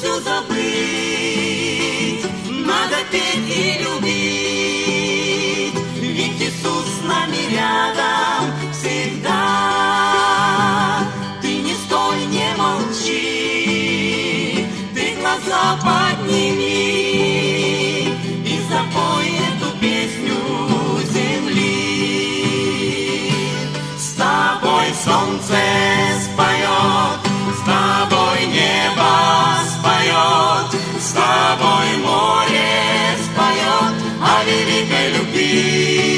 все забыть, надо петь и любить, ведь Иисус с нами рядом всегда. Ты не стой, не молчи, ты глаза подними и запой эту песню земли. С тобой солнце споет, с тобой небо споет, с тобой море споет о великой любви.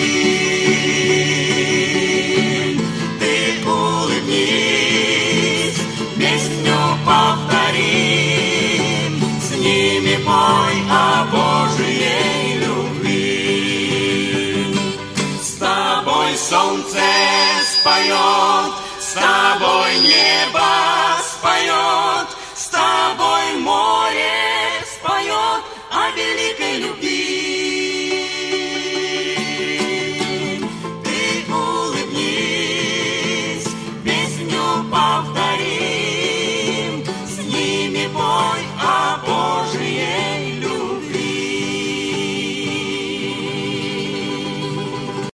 Ты улыбнись, песню повтори, с ними пой о Божьей любви. С тобой солнце споет, с тобой небо споет, с тобой море споет о великой любви.